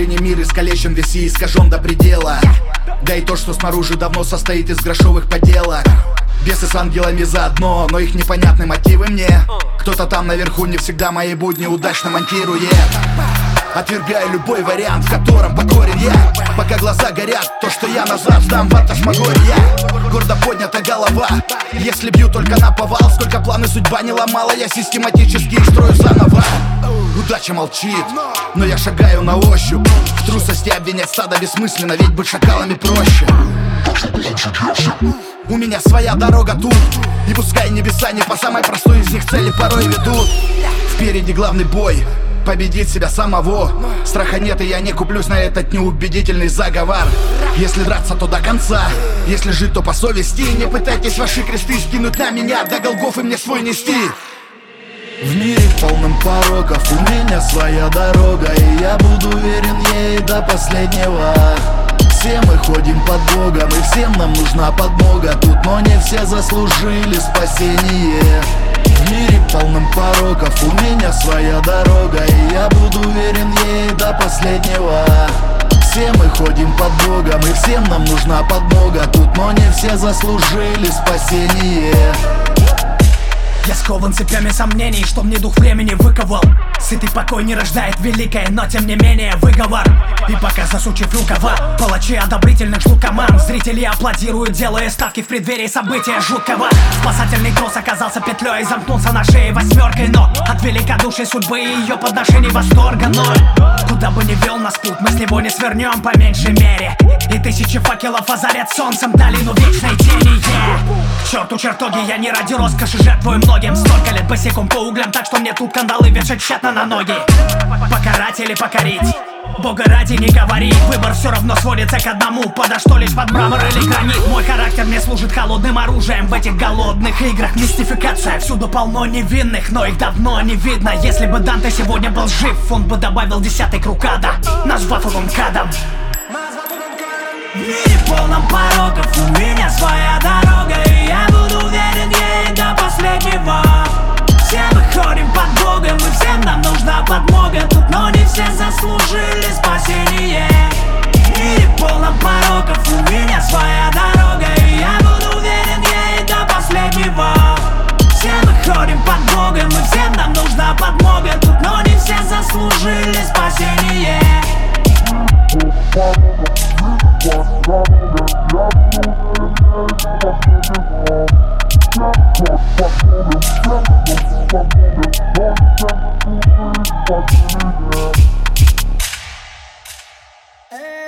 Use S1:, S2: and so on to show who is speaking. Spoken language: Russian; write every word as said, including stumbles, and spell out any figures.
S1: Внутренний мир искалечен, весь и искажен до предела. Да и то, что снаружи давно состоит из грошовых поделок. Бесы с ангелами заодно, но их непонятны мотивы мне. Кто-то там наверху не всегда мои будни удачно монтирует. Отвергаю любой вариант, в котором покорен я. Пока глаза горят, то, что я назад сдам, фантасмагория. Гордо поднята голова, если бью только на повал. Сколько планы судьба не ломала, я систематически их строю заново. Удача молчит, но я шагаю на ощупь. В трусости обвинять стадо бессмысленно, ведь быть шакалами проще. У меня своя дорога тут, и пускай небеса не по самой простой из них цели порой ведут. Впереди главный бой, победить себя самого. Страха нет, и я не куплюсь на этот неубедительный заговор. Если драться, то до конца, если жить, то по совести. Не пытайтесь ваши кресты скинуть на меня, до Голгофы мне свой нести.
S2: В мире полном пороков у меня своя дорога, и я буду верен ей до последнего. Все мы ходим под Богом, и всем нам нужна подмога тут, но не все заслужили спасение. В мире полном пороков у меня своя дорога, и я буду верен ей до последнего. Все мы ходим под Богом, и всем нам нужна подмога тут, но не все заслужили спасение.
S3: Я скован цепями сомнений, что мне дух времени выковал. Сытый покой не рождает великое, но тем не менее выговор. И пока засучив рукава, палачи одобрительных ждут команд. Зрители аплодируют, делая ставки в преддверии события жуткого. Спасательный трос оказался петлей и замкнулся на шее восьмеркой. Но от великодушия судьбы и ее подношений восторга ноль. Куда бы ни вел нас путь, мы с него не свернем по меньшей мере. И тысячи факелов озарят солнцем долину вечной тени. yeah. К черту чертоги, я не ради роскоши жертвую многим. Столько лет босиком по углям, так что мне тут кандалы вешать тщетно на ноги. Покарать или покорить, Бога ради не говори, выбор все равно сводится к одному. Подо что лишь под мрамор или гранит. Мой характер мне служит холодным оружием в этих голодных играх. Мистификация, всюду полно невинных, но их давно не видно. Если бы Данте сегодня был жив, он бы добавил десятый круг ада, назвав его МКАДом. В мире полном пороков у меня своя дорога, и я буду верен ей до последнего. Все мы ходим под Богом, и всем нам нужна подмога тут, но не все заслужили спасение. В мире полном пороков у меня своя дорога, и я буду верен ей до последнего. Все мы ходим под Богом, и всем нам нужна подмога тут, но не все заслужили спасение.
S4: Hey.